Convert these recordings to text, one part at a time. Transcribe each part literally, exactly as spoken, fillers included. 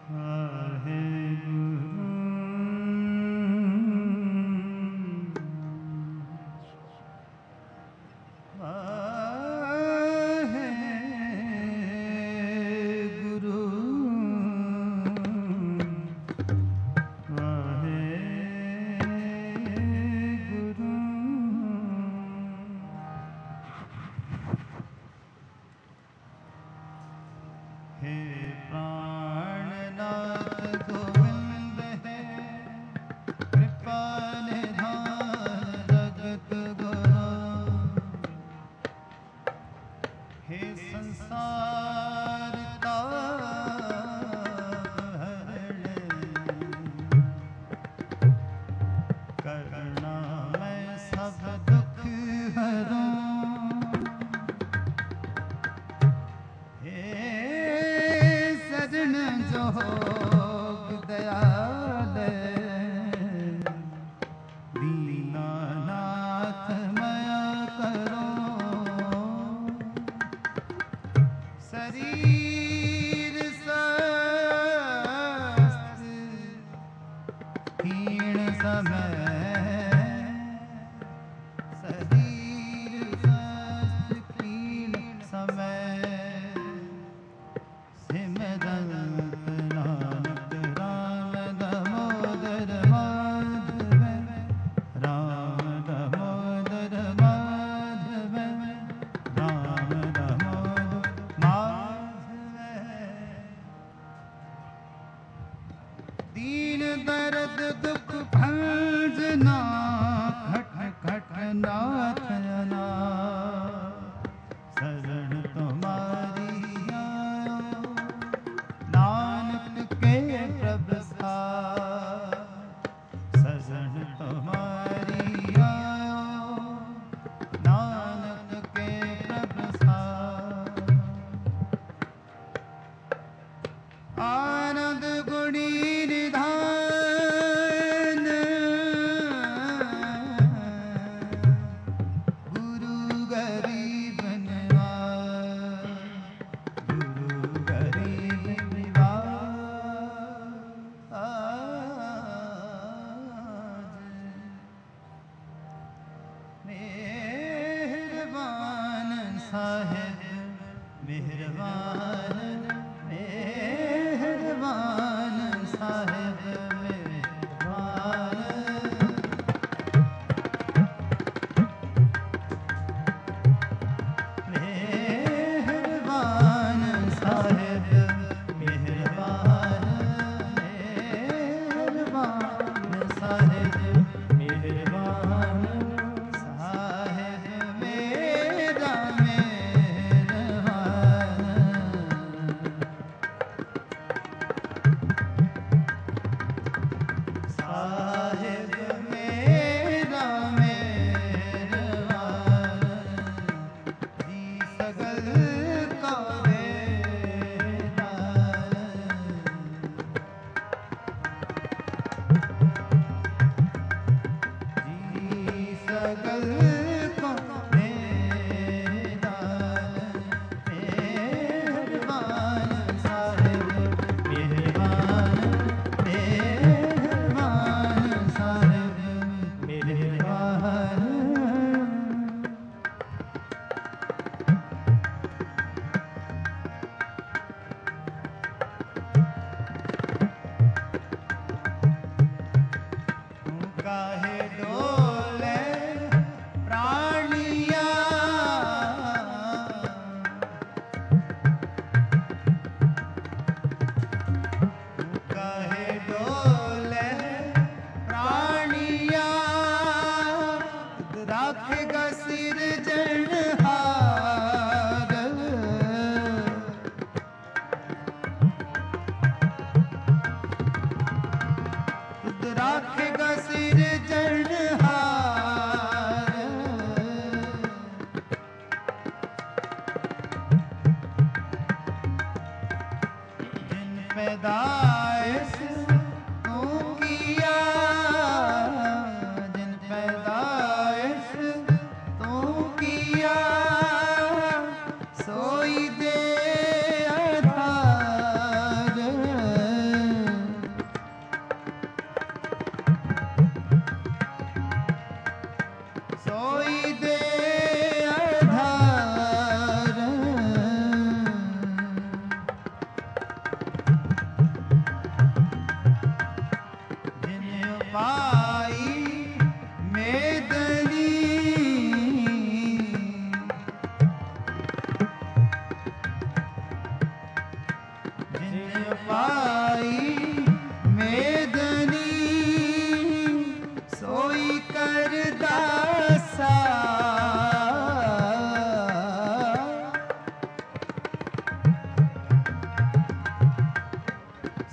सोई दे आधार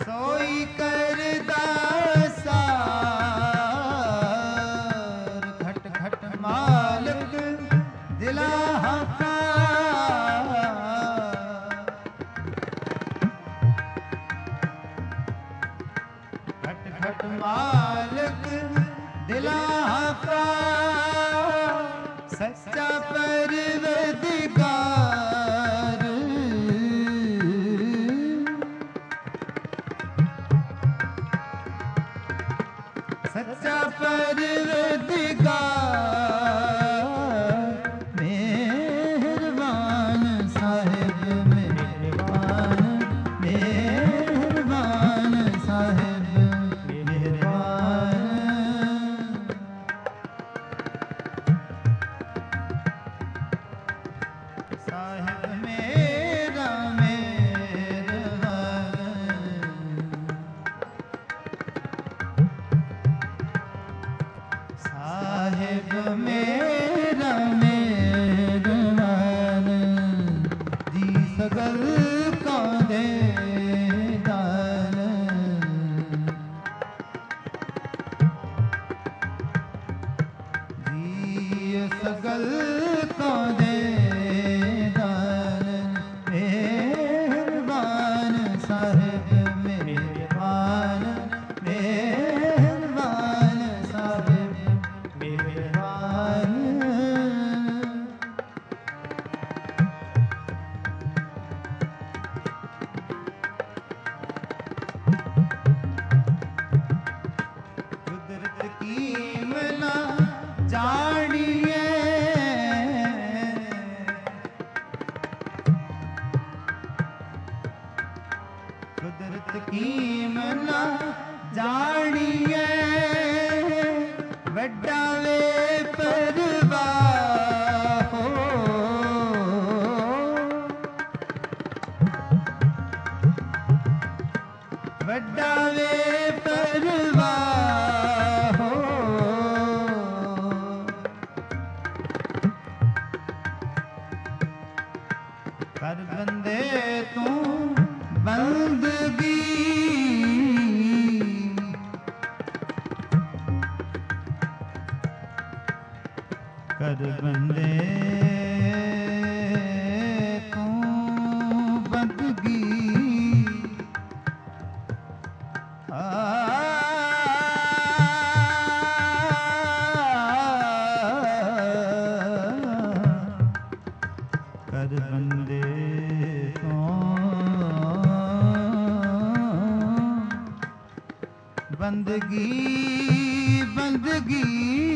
सोई करदा सार घट घट मालिक दिला घट घट मालिक दिला सच्चा परवरदिगार सच्चा परवरदिगार मेहरबान साहिब मेहरबान मेहरबान साहिब मेहरबान साहिब मेरा मेहरबान साहिब मेरा मेहरबान जी सगल को दे दान जी सगल को दे दान मेहरबान साहिब मेहरबान मेहरबान साहिब मेहरबान कुदरत की मना जानिए कुदरत की मना जानिए वड्डा वे परवाह हो वड्डा वे परवाह हो कर बंदे तू बंदगी कर बंदे तू बंदगी आ कर बंदे तो बंदगी बंदगी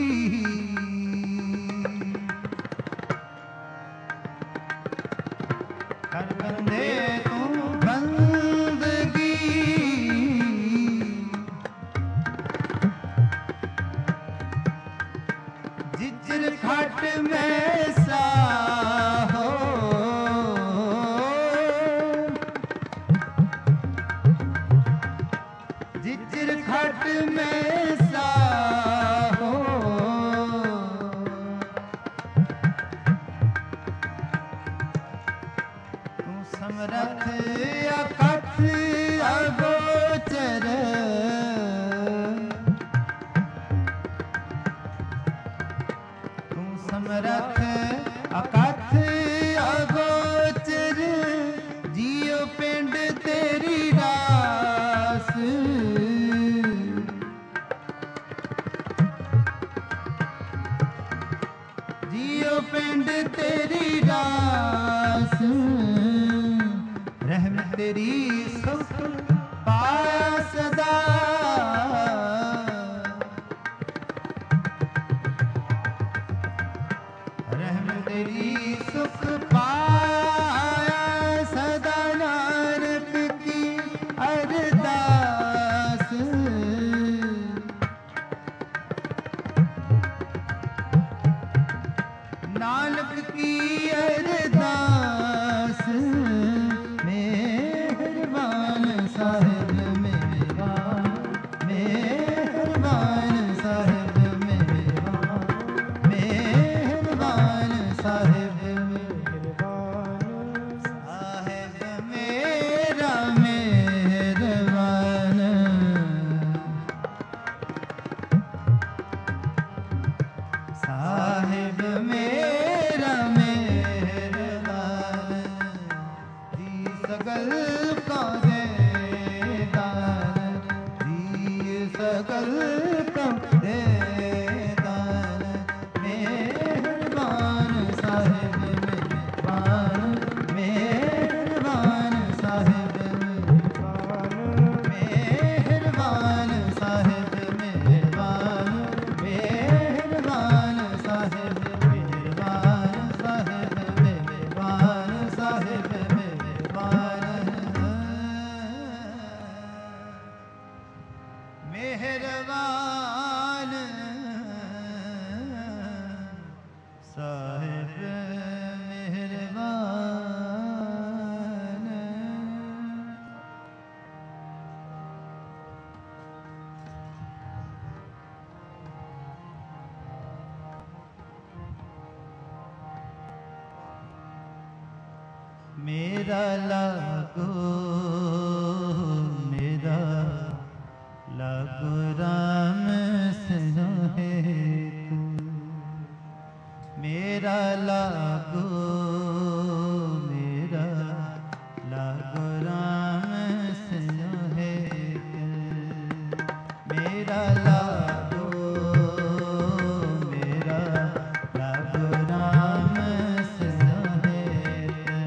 कर बंदे तू बंदगी जिजर खट में सा हो जिजर खट में सा हो तू समरथ अकथ अगोचर तू समरथ अकथ अगोचर जियो पिंड तेरी रास जियो पिंड तेरी रास रहम तेरी सुख पाया सदा रहम तेरी सुख पाया सदा नानक की अरदास नानक की अरदास मेहरबान साहिब मेहरबान मेहरबान साहिब मेहरबान मेहरबान साहिब मेहरबान साहिब मेरा मेहरबान मेहरबान साहिब मेहरबान। मेरा लागो मेरा लागो राम सिनो है तू। मेरा लागो मेरा लागो राम सिनो है तू। मेरा लागो मेरा लागो राम सिनो है तू।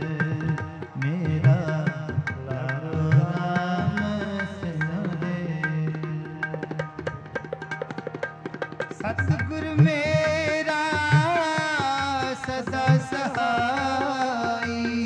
मेरा लागो राम सिनो है तू। सतगुरु मेरा सदा सहाई।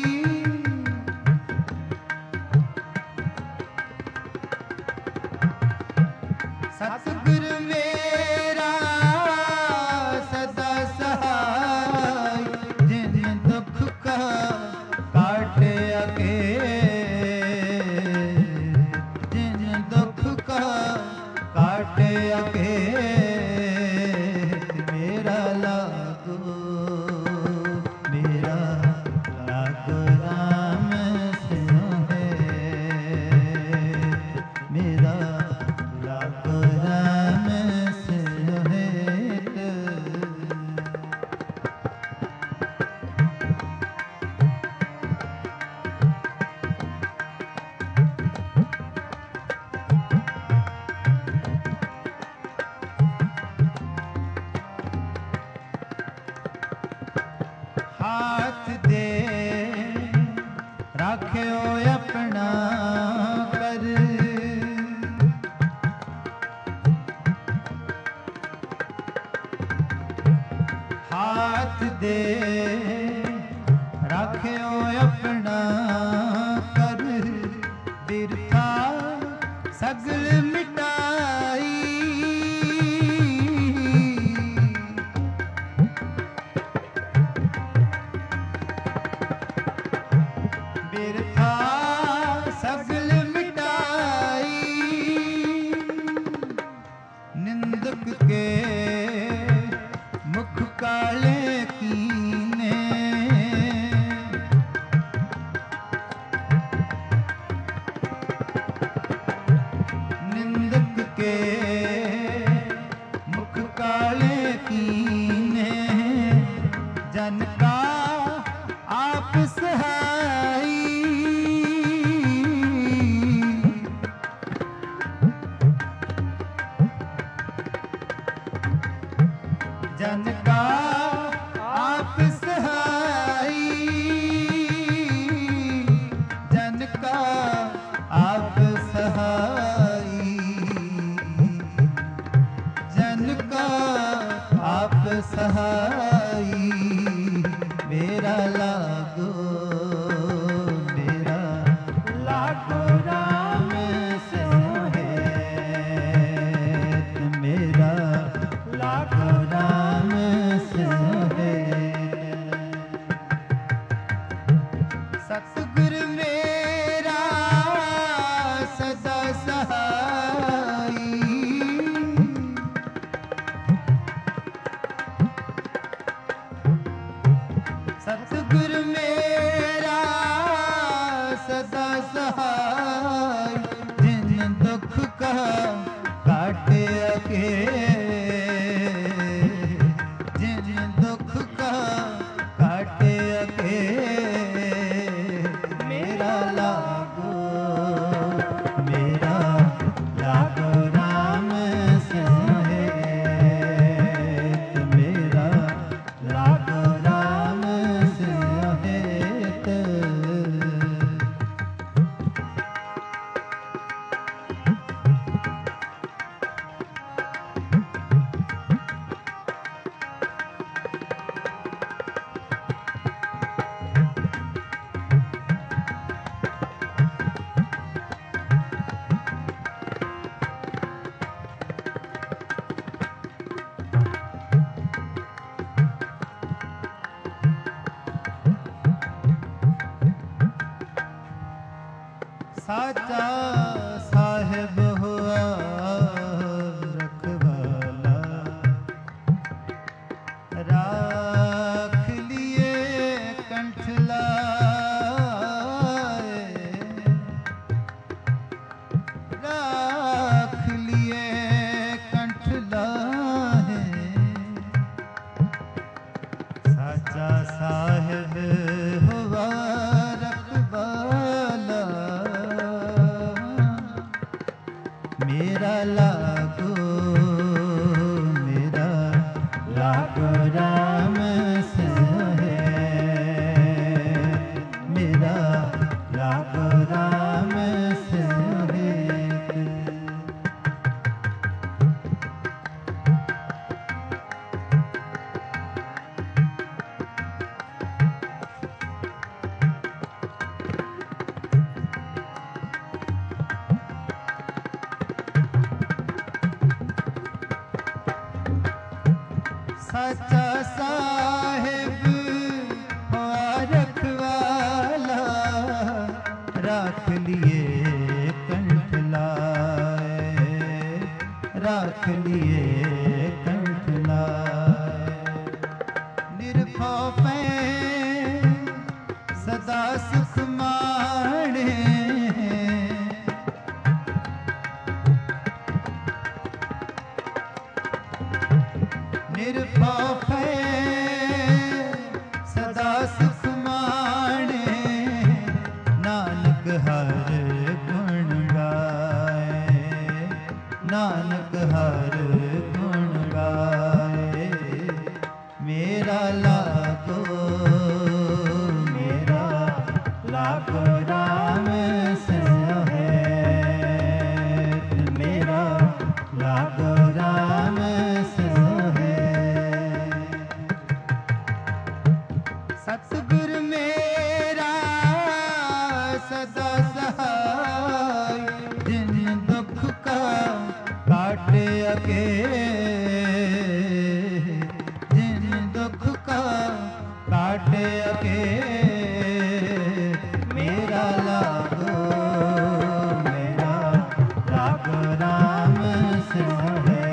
सतगुरु मेरा सदा सहाय। जिन दुख का काट अगे जिन दुख का काट अगे मेरा लागो मेरा लागो राम सिनो है। मेरा लागो राम सिनो है। हाथ दे राख्यो अपना कर। हाथ दे राख्यो अपना कर। बिरथा सगल मिटाई। बिरथा सगल मिटाई। निंदक के मुख काले कीने। निंदक के मुख काले कीने। जन का आप सहाई। जन का आप सहाई। जन का आप सहाई। जन का आप सहाई। मेरा लागो मेरा लागो राम सिनो है। मेरा लागो राम सिनो है। सतगुरु मेरा सदा साचा साहिब हुआ रखवाला, राख लिए कंठ लाए, राख लिए कंठ लाए, साचा साहिब हुआ रखवाला, मेरा लागो मेरा लागो राम से है, मेरा लागो राम से है। साचा साहिब हुआ रखवाला, राख लिए कंठ लाए, राख लिए कंठ लाए, निर्भय पे सदा सुख माणे, निर्भय सदा सुख माणे, नानक हर गुण गाए, नानक हर गुण गाए, मेरा लागो मेरा लागो राम से है, मेरा लागो राम से है। सतगुर मेरा सदा सहाय, जिन दुख का काटे अके, जिन दुख का काटे अके, मेरा लागो मेरा लागो राम से है,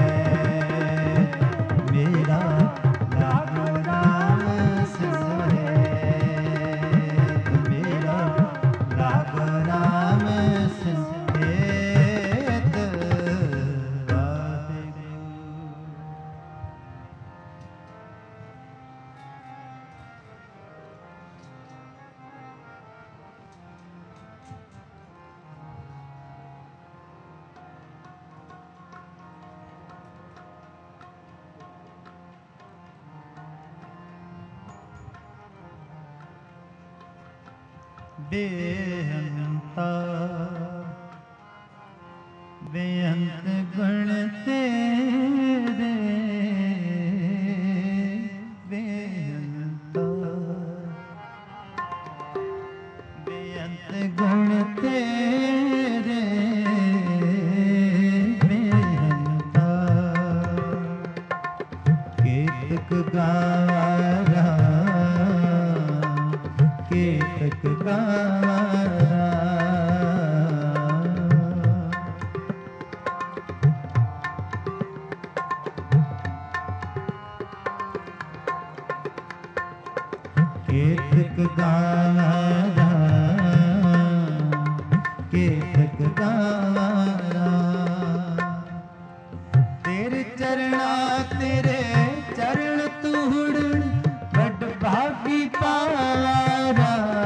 मेरा लागो राम से है, मेरा लागो राम से है। बेअंता बेअंत गुण तेरे, बेअंता बेअंत गुण तेरे, बेअंता केतक गारा केतक गारा, केतक गारा केतक गारा, तेरे चरणा तेरे चरण तूड़ बड़ भागी पारा,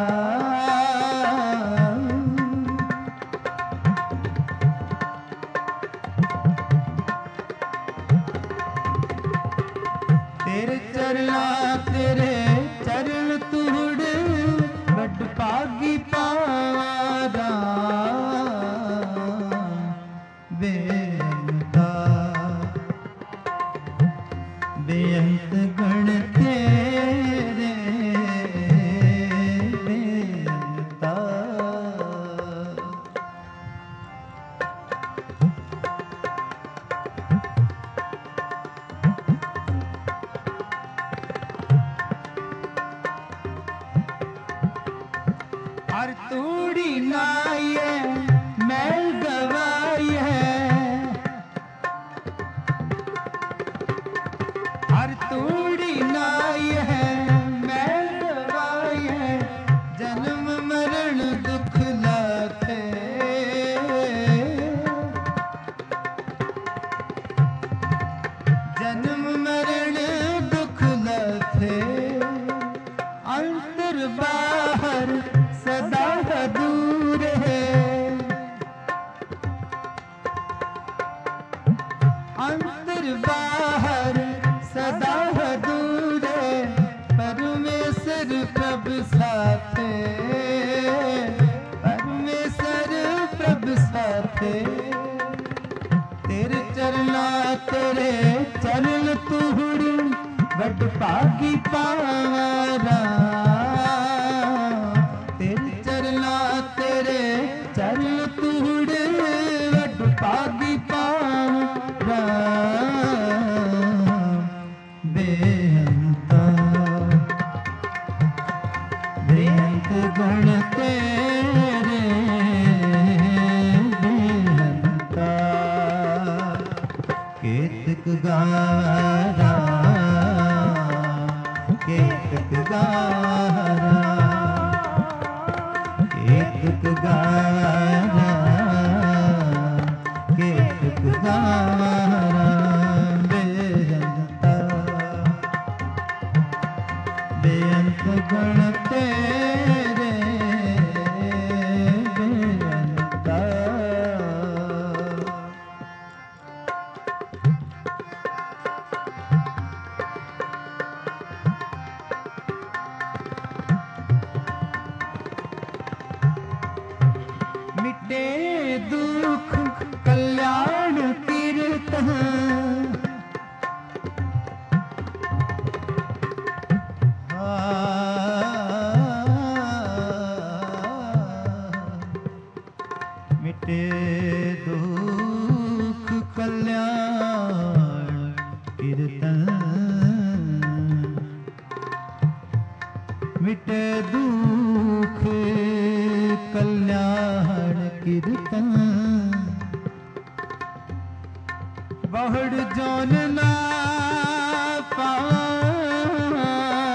तेरे चरणा तेरे चरण तूड़ बड़ भागी पारा, बेअंता बेअंत गुण तेरे, बेअंता हर तूड़ी नाये साथे तेरे चरना तेरे चरण तूड़ वड भागी पावारा तेरे चरना तेरे चरण तूड़ वड भागी पावारा बेअंता बेअंत गुण तेरे बेअंता केतक गारा केतक गारा केतक गारा केतक गारा बेअंता बेअंत गुण तेरे बेअंता मिटे दुख कल्याण कीर्तन मिटे दुख कल्याण कीर्तन मिटे दुख कल्याण कीर्तन बहुड़ जौन ना पावा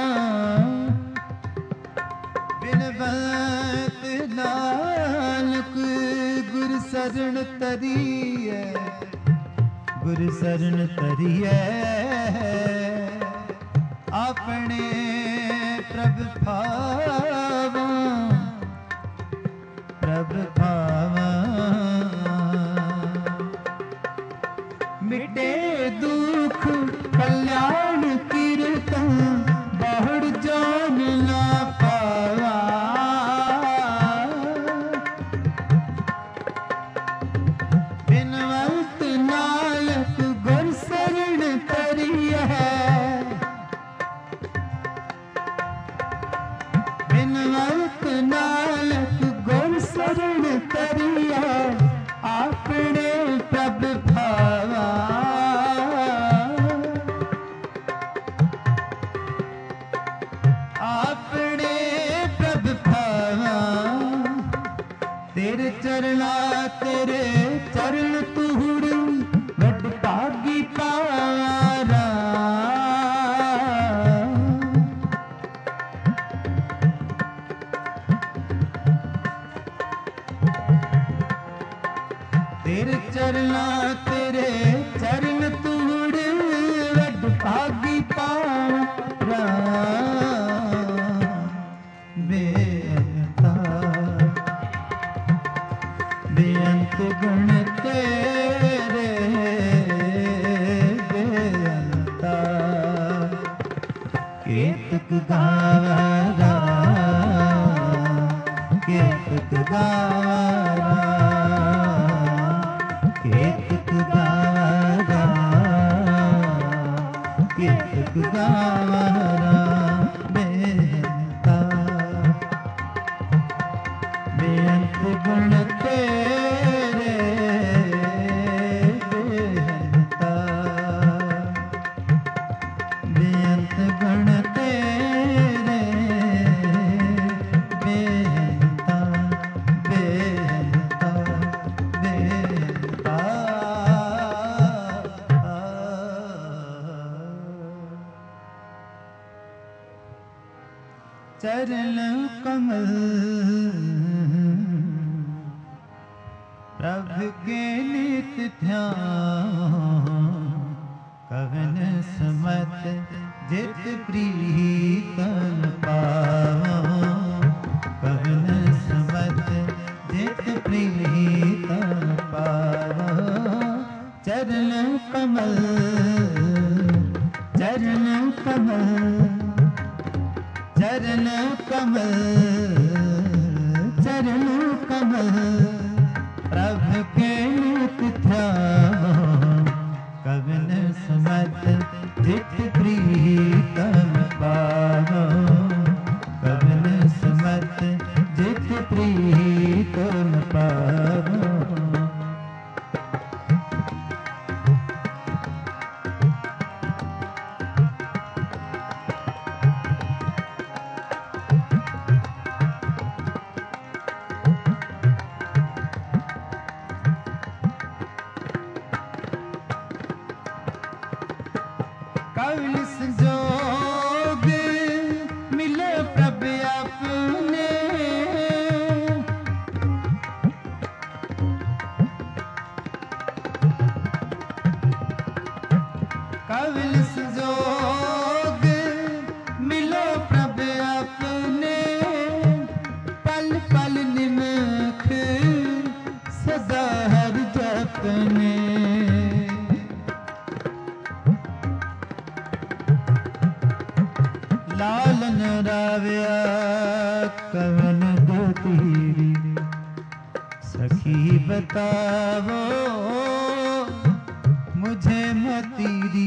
बिनवंत नानक गुर शरण तरिए गुर शरण तरिए अपने प्रभ भावा प्रभ भावा मिटे दुख कल्याण कीर्तन बहुड़ जान ना पावा बिनवंत नानक गुर शरण तरिए बिनवंत नानक गुर शरण तरिए अपने प्रभ भावा अपने प्रभ भावा तेरे चरना तेरे चरण तूड़ वड भागी पारा तेरे चरना तेरे चरण तूड़ वड भागी पारा बेअंता बेअंत गुण तेरे बेअंता केतक गारा केतक गारा केतक गारा केतक गारा बेअंता बेअंत गुण तेरे बेअंता बेअंत गुण तेरे बेअंता बेअंता बेअंता चरण कमल प्रभु के नित ध्यान कवन समत जित प्रीतम पावो कवन समत जित प्रीतम पावो चरण कमल चरण कमल चरण कमल चरण कमल प्रभ के नित ध्यान कवन समत जित प्रीतम पावो कवन समत जित प्रीतम पावो। कवि संजोग मिले प्रभ अपने कवि संजोग मिलो प्रभ अपने पल पल निमख सदा हर जपने। लालन राव्या कवन गोतीरी सखी बतावो मुझे मतीरी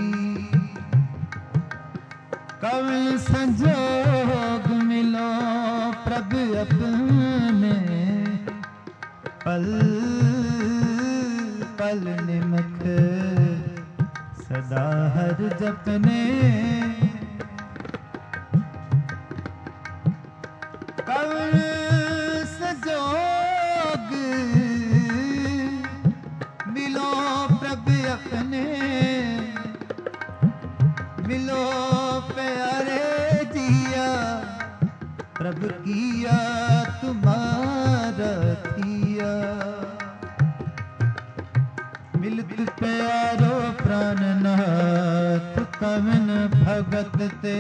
कवन संजोग मिलो प्रभ अपने पल पल निमख सदा हर जपने। कवन संजोग मिलो प्रभ अपने मिलो प्यारे जिया प्रभ किया तुम्हारा थिया मिलत प्यारो प्राणनाथ कवन भगत ते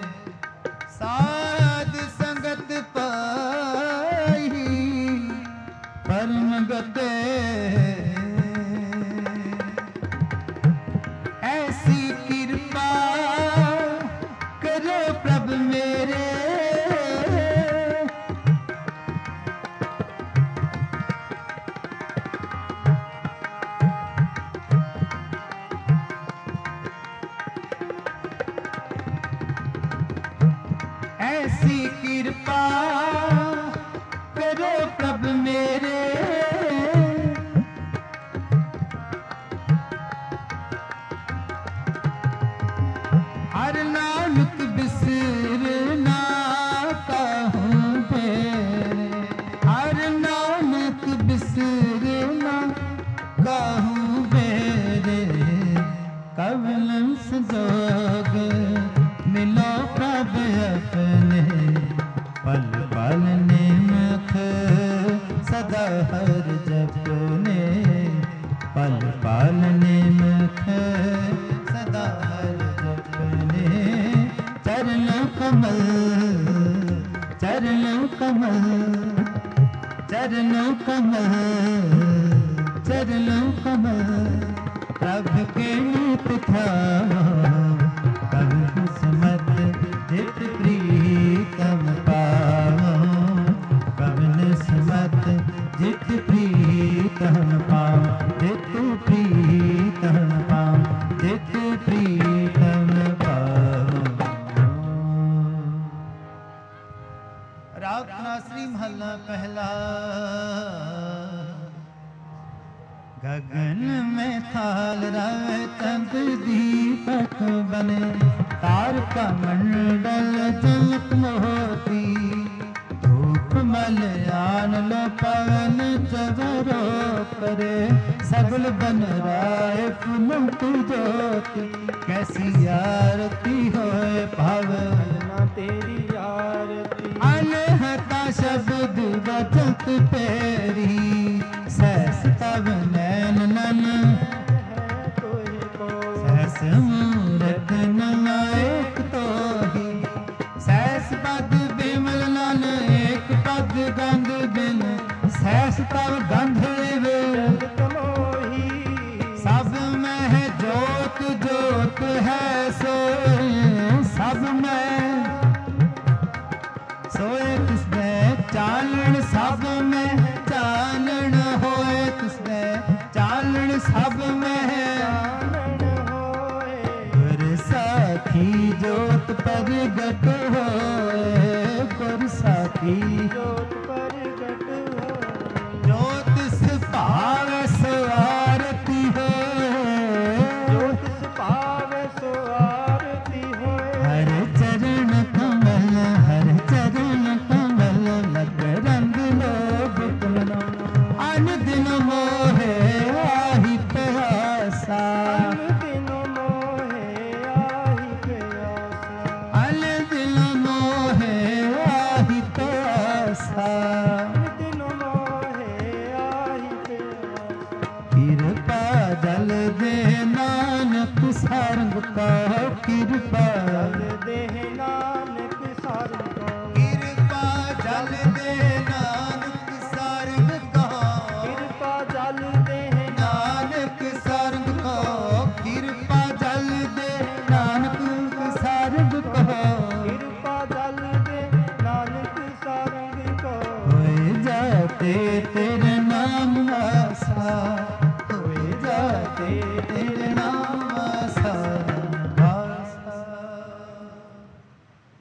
साध संगत पाई परम गते। ऐसी कृपा करो प्रभ मेरे ऐसी कृपा करो प्रभ मेरे हर नानक बिसरना कहूँ तेरे हर नानक बिसरना कहूँ तेरे कवन संजोग मिलो प्रभ अपने पल पल निमख सदा हर जपने पल पल निमख सदा हर जपने। चरण कमल चरण कमल चरण कमल चरण कमल प्रभ के नित ध्यान कवन समत जित प्रीतम पावो कवन समत जित प्रीतम पावो जित प्रीतम पावो जित प्रीतम पावो। राग नासरी महला पहला। गगन में थाल रवे चंद दीपक बने तारका मंडल झलक मोती धूप मलयान लो पवन चवरो करे सगल बन राय फुलंत ज्योति कैसी आरती होए भावना तेरी आरती अनहता शब्द बचत पेरी सहस तब नैन नन सहस मूरत नायक तो ही सहस पद बिमल नन एक पद गंध बिन सहस तब गंध सब में है जोत जोत है सोए सब में सोए किसमें चानन सब में चानन हो ਪ੍ਰਗਟ ਹੋਏ ਗੁਰ ਸਾਖੀ। ਜੋਤ ਪ੍ਰਗਟ ਹੋਏ ਜੋ ਤਿਸ ਭਾਵੈ ਸੋ ਆਰਤੀ ਹੋਏ। ਜੋ ਤਿਸ ਭਾਵੈ ਸੋ ਆਰਤੀ ਹੋਏ। ਹਰ ਚਰਨ ਕਮਲ ਹਰ ਚਰਨ ਕਮਲ ਮਕਰੰਦ ਲੋਭ ਤੁਮਨੋ। ਅਨ ਦਿਨ ਮੋਹੇ ਆਹੀ ਪਿਆਸਾ। ਅਨ ਦਿਨ ਮੋਹੇ ਆਹੀ ਪਿਆਸਾ। ਅਨ ਦਿਨ ਮੋਹੇ ਆਹੀ ਪਿਆਸਾ। ਅਨ ਦਿਨ ਮੋਹੇ ਆਹੀ ਪਿਆਸਾ। ਕਿਰਪਾ ਜਲ ਦੇ ਨਾਨਕ ਸਰਬ ਕਾ ਕਿਰਪਾ। ਜਲ ਦੇਹ ਨਾਨਕ ਸਰਬ ਕੋ। ਕਿਰਪਾ ਜਲ ਦੇ ਨਾਨਕ ਸਰਬ ਕਾ। ਕਿਰਪਾ ਜਲ ਦੇਹ ਨਾਨਕ ਸਰਬ ਕੋ। ਕਿਰਪਾ ਜਲ ਦੇ ਨਾਨਕ ਸਰਬ ਕੋ। ਕਿਰਪਾ ਜਲ ਦੇ ਨਾਨਕ ਸਰਬ ਕੋ। ਹੋਏ ਜਾਤੇ ਤੇਰੇ ਨਾਮ ਵਾਸਾ। ਹੋਏ ਜਾਤੇ ਤੇਰੇ ਨਾਮ ਵਾਸਾ ਵਾਸਾ।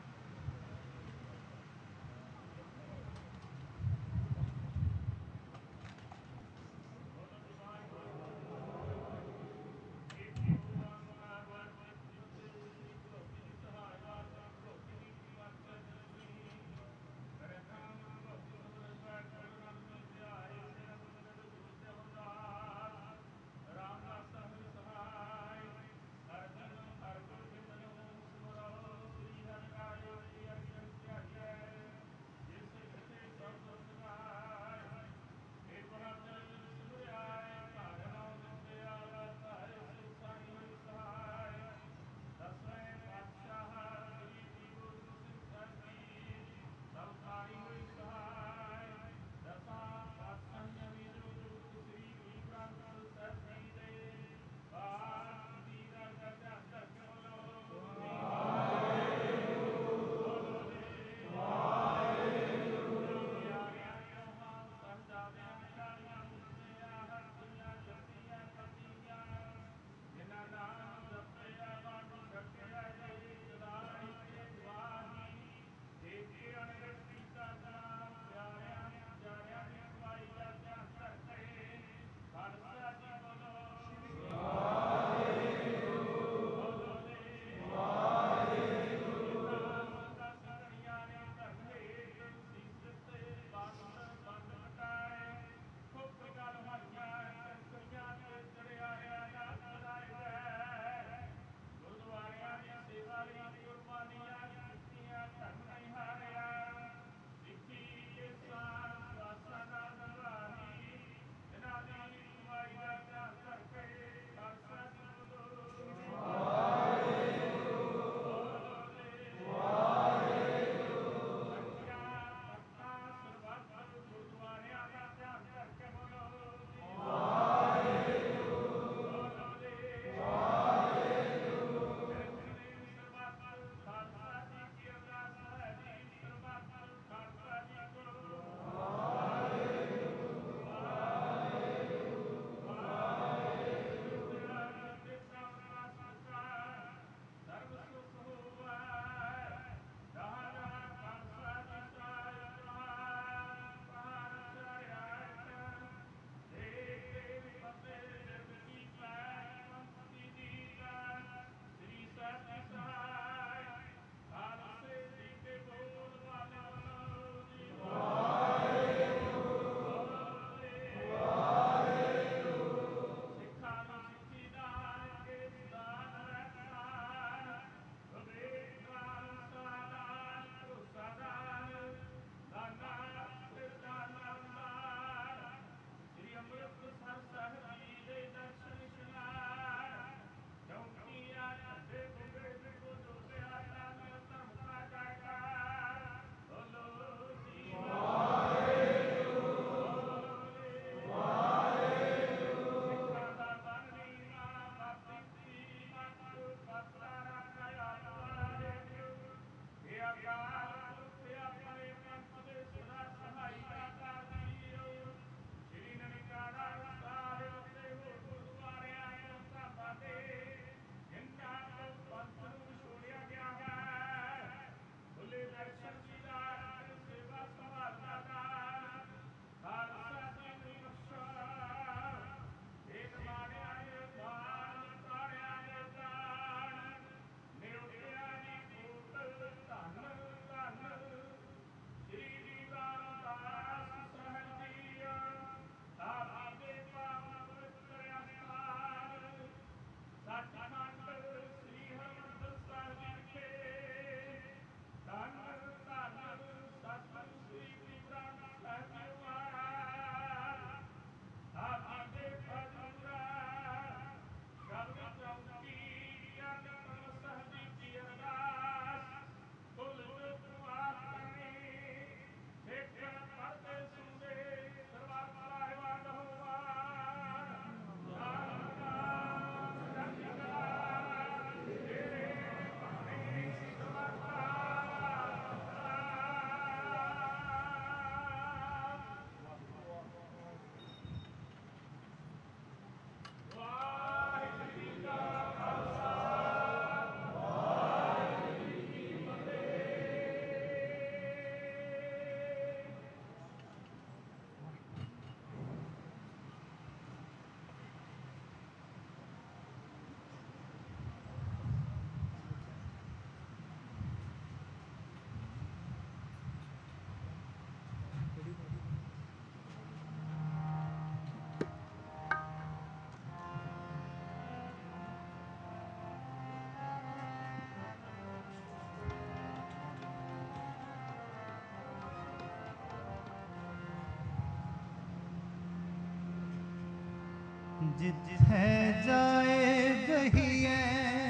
जिथे जाए बहिए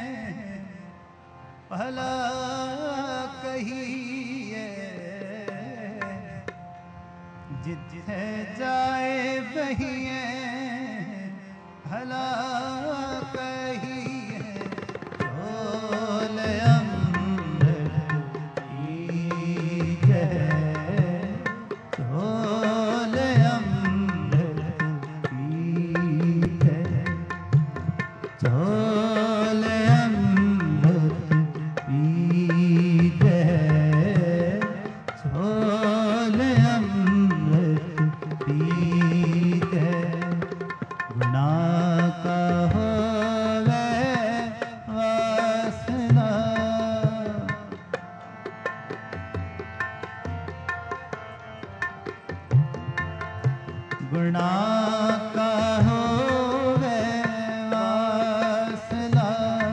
भला कहिए, जिथे जाए बहिए भला कहिए, झोल अमृत पीजे, झोल अमृत पीजे, झोल अमृत पीजे, झोल अमृत पीजे, गुना का होवे वासना, गुना का होवे वासना,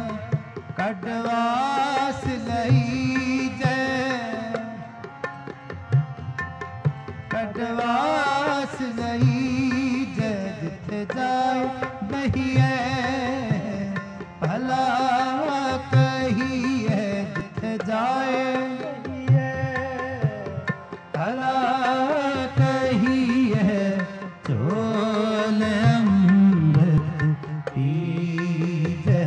कटवास लई जय, कटवास लई जय, जिथे जाए बहिए भला कहिए, जिथे जाए भला कहिए, झोल अमृत पीजे,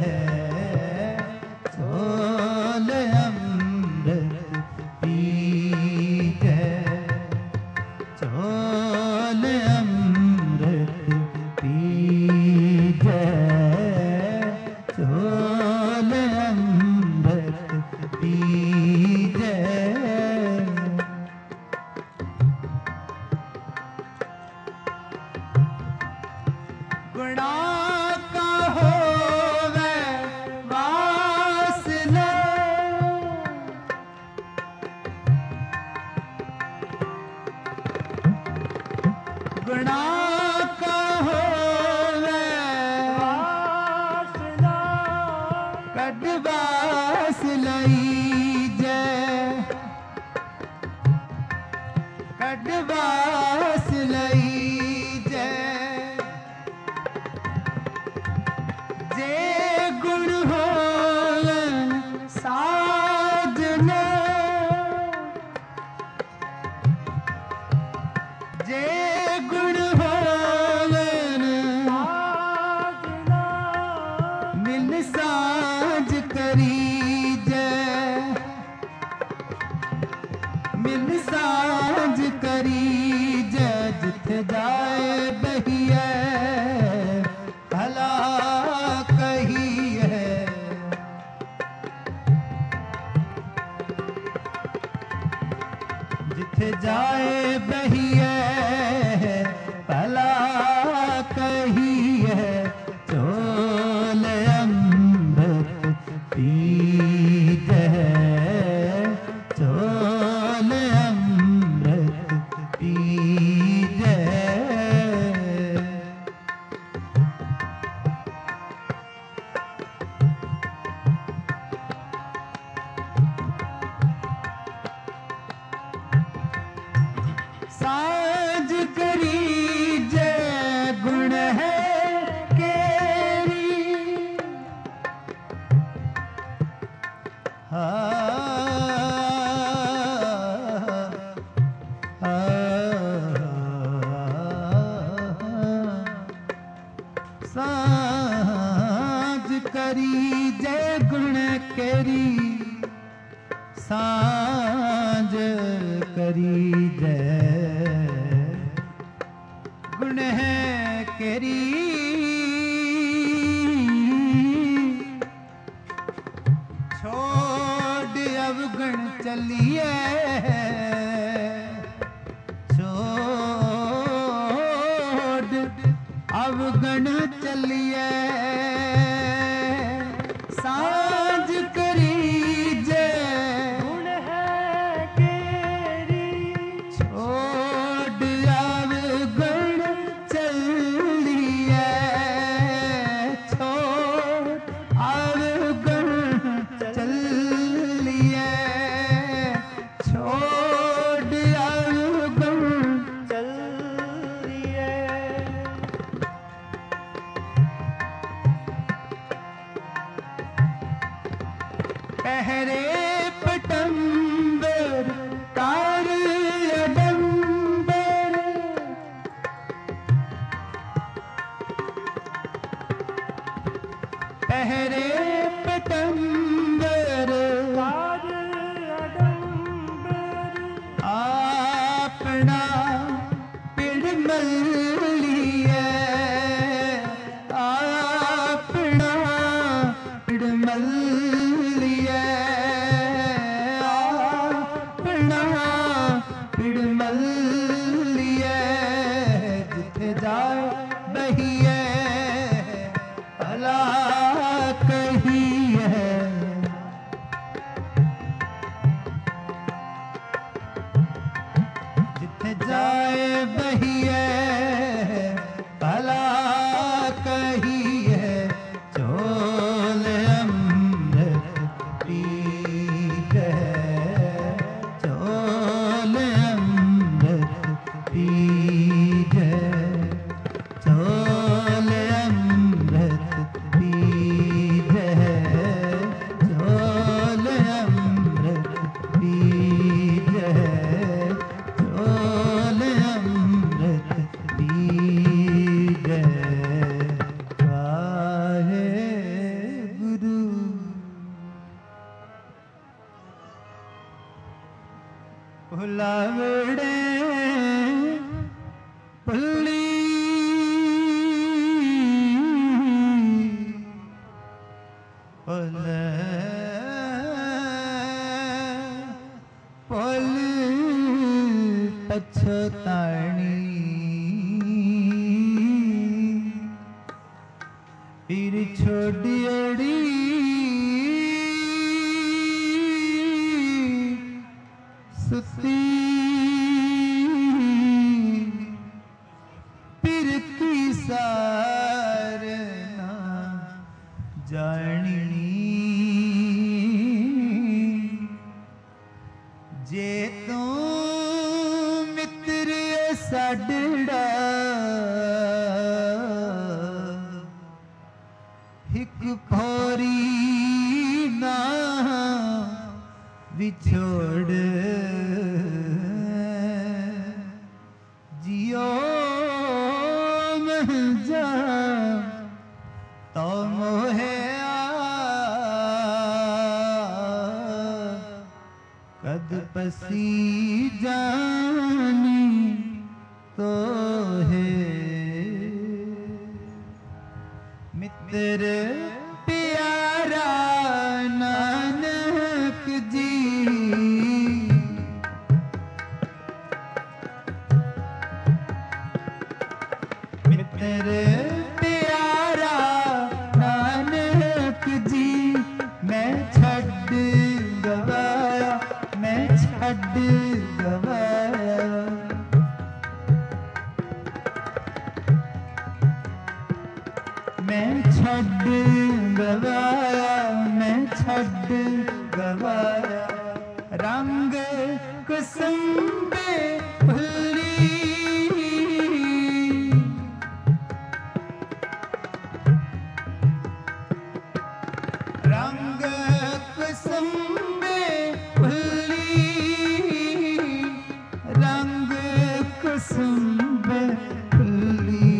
झोल अमृत पीजे, झोल अमृत पीजे, झोल अमृत पीजे। गुणा का होवे वासना, गुणा का होवे वासना, कटवास लई जय, कटवास लई जय, जे गुण होवे साजना, जे गुण होवे साजना, मिल साज करी जय, मिल साज करी जय, जिथे जाए बहिए भला कहिए, जिथे जाए बहिए भला कहिए, झोल अमृत पीजे, झोल अमृत पीजे। साज करी जय गुण है केरी, हा साज करी जय गुण केरी, साज करी जय गुण है केरी, छोड़ अवगुण चलिए, छोड़ अवगुण चलिए, साज करी जय गुण है केरी, छोड़ अवगुण चलिए, छोड़ अवगुण चलिए, छोड़ अवगुण चलिए, पहरे पटंबर कार अडंबर पहरे पटंबर कार अडंबर आपना पिड़ मल्लिए आपना पिड़ मल्लिए आपना पिड़ मल्लिए जिथे जाए बहिए भला कहिए जिथे जाए बहिए भला कहिए चोल अमृत पी गए चोल अमृत पी गए चोल अमृत पी गए चोल अमृत पी गए चोल अमृत पी गए वाहे गुरु भुलावड़े पल्ली पल पल पछतानी फिर छोड़ियड़ी सुती फिर की सारना जानी जे तू मित्र साडड़ा हिक फोरी ना विछोड़ जियो मह जा तो मोहे कद पसी जानी तो है मित्र प्यारा नानक जी मित्र प्यारा नानक जी मैं छड़ गवाया मैं छड़ गवाया मैं छड़ गवाया मैं छड़ गवाया रंग कुसुम्बे भुल्ली रंग कुसुम्बे भुल्ली रंग कुसुम्बे भुल्ली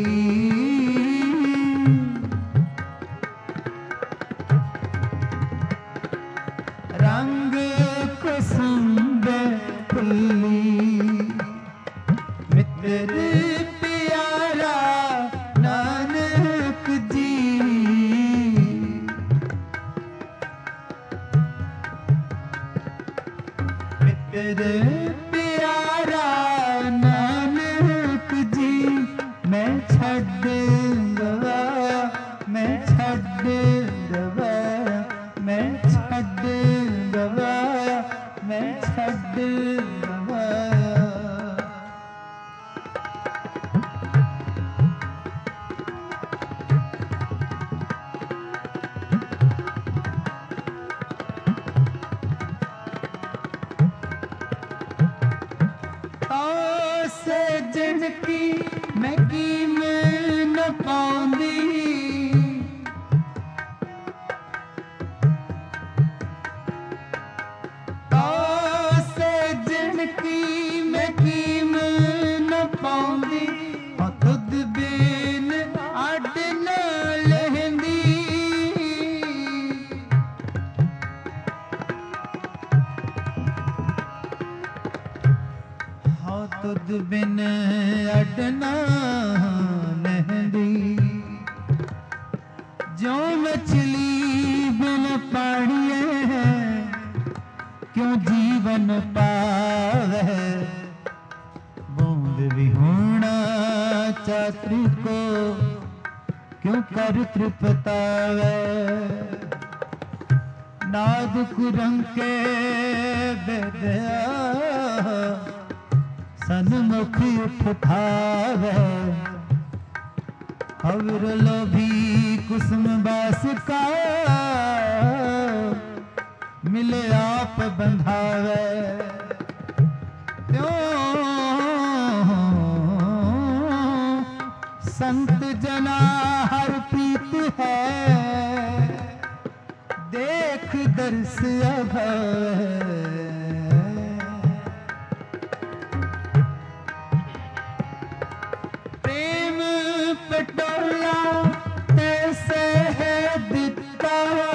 रंग कुसुम्बे भुल्ली मित्र प्यारा नानक जी मित्र प्यारा नानक जी मैं छड़ गवाया मैं छड़ गवाया मैं छड़ गवाया मैं छड़ गवाया सजन की मैं कीमत न पाउंदी तुद बिन अडना नहदी, जो मछली बिन पानिए क्यों जीवन पावे, बूंद विहूणा चातु को क्यों कर तृपतावे। नाद कुरंके बेदया सन्मुख उठावे, अवर लोभी कुसुम बास का मिले आप बंधावे। त्यों संत जना हर प्रीत है, देख दर्श अभय। प्रेम पटोला तैसे है दिता,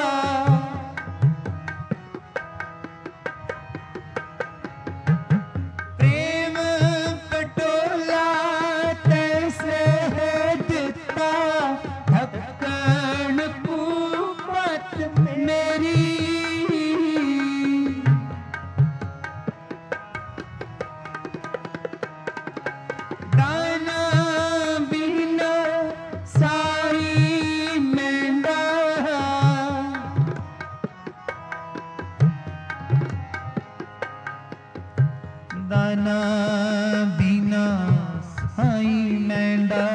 प्रेम पटोला तैसे है दिता, ढक्कन कुमत मेरी दाना बिना साई मेंढा, दाना बिना साई मेंढा,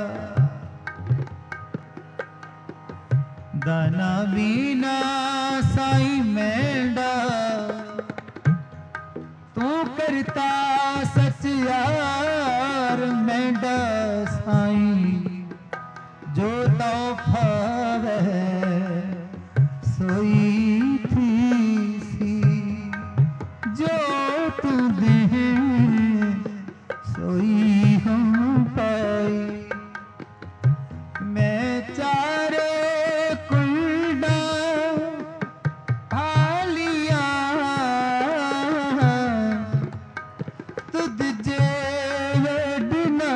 दाना बिना साई मेंढा, तू करता सच यार मेंढा साई, जो तौफा है सोई थी सी, जो तू दे सोई हम पाई। मैं चारे कुंडा खालिया, तुद जे वेडना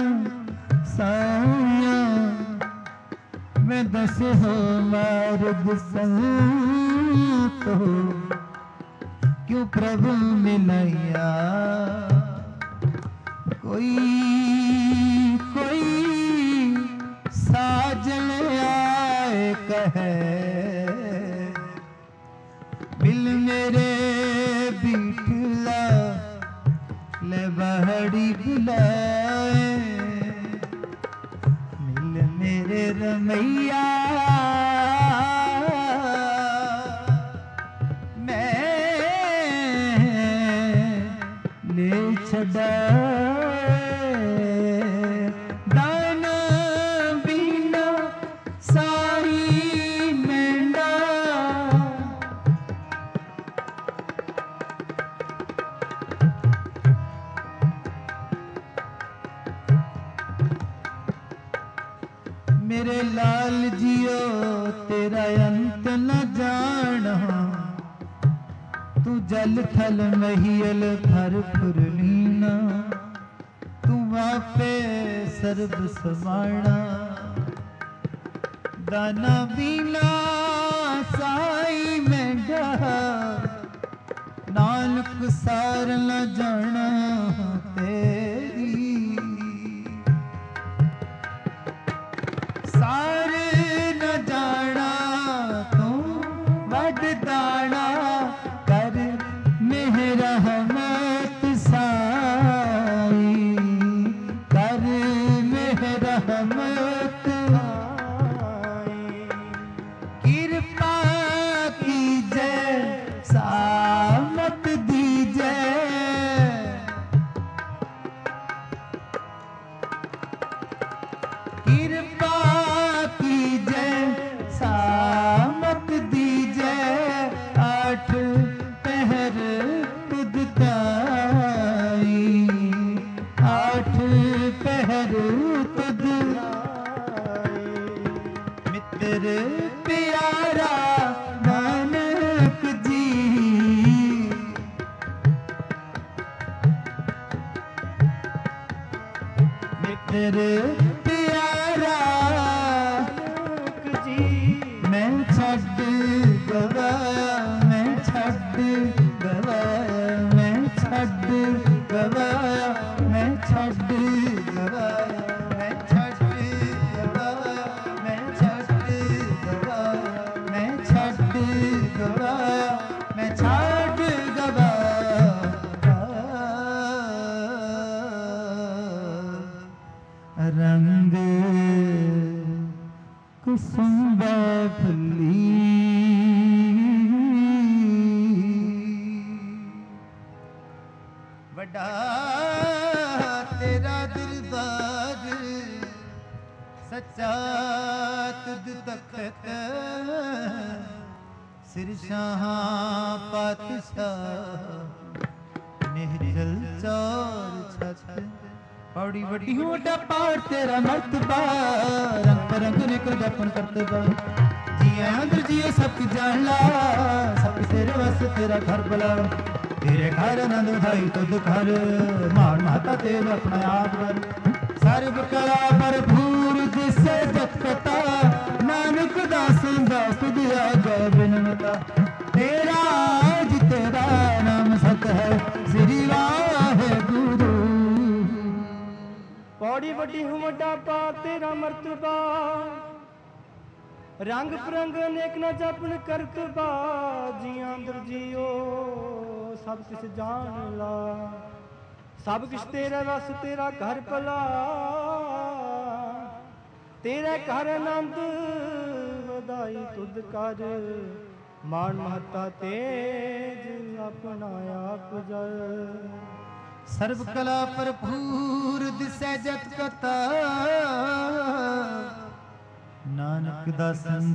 साया, मैं दस हो मार्ग संत हो, क्यों प्रभु मिलैया। कोई कोई साजन आए कहे, बिल मेरे बिठला ले बहड़ी बुलाए, मिल मेरे रमैया मैं ले छड़ाए। दाना बिना साई मेंढा, मेरे लाल जियो तेरा अंत न जाना, तू जल थल महियल फर फुरलीना, तू वापे सर्ब समाना। दाना बिना साई मेंढा, नानक सार न जाना तेरी, सार न जाना तू वड दाना, कर मेरा रहमत साई, कर मेरा रहमत साई, कृपा कीजे सामत दीजे, कृपा कीजे सामत दीजे, आठ पहर तुद ताई, आठ पहर तुद मित्र प्यारा नानक जी, तेरे प्यारा नानक जी मैं छड़ गवाया मैं छड़ गवाया मैं छड़ गवाया मैं छड़ गवाया मैं छड़ गवाया मैं छड़ गवाया मैं छड़ गवाया मैं छड़ गवाया रंग कुसुम्बा फुल्ली वड्डा तेरा दरबार सच्चा तुद तखत सिर शाह पातशाह निहचल चौर छत पौड़ी वड्डी वड्डा पार तेरा मर्तबा रंग परंग निकल दफन करतबा जी अंदर जिए सब कुछ जान ला सब तेरे वास्ते तेरा घर बला तेरे घर आनंद उठाई तुद घर मान माता तेरे अपना आप कर सर्व कला भरपूर जिसे जत कता नानक दास दास तुझ आगे बिनमता तेरा जी तेरा नाम सत है श्री वाहेगुरु पौड़ी वड्डी हूँ वड्डा पा तेरा मर्तबा रंग परंग अनेक न जपन करतबा जियां अंदर जियो सब किस जान ला सब किश तेरा रस तेरा घर भला तेरे घर आनंद वधाई तुद कर मान महता तेज अपना आप जय सर्व कला भरपूर दिसै जत कता नानक दासन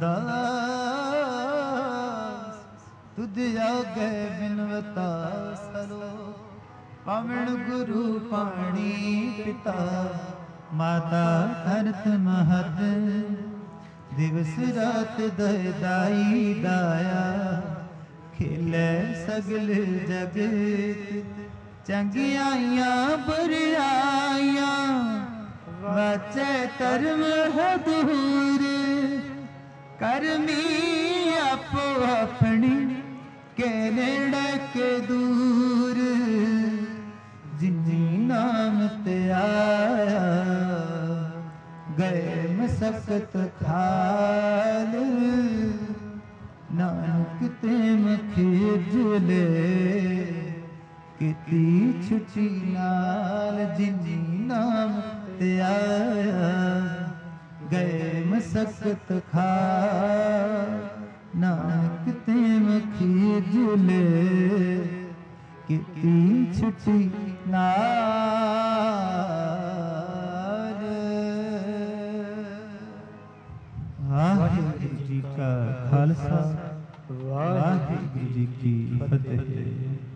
दास तुझ आगे बिनवता सरो पावण गुरु पाणी पिता माता धरत महत दिवस रात दय दाई दाया खिले सगल जगत चंगियाइयां बुराइयां वाचे धर्म है दूर करमी आपो अपनी के नेड़े के दूर जिनी नाम ते आया गए मसकत खाल नानक ते मखीजले किती छुट्टी नाल जिनी नाम ते आया गए मसकत खा नानक ते मखीजले किती छुट्टी नाल। वाहिगुरू जी का खालसा वाहिगुरू जी की फतेह।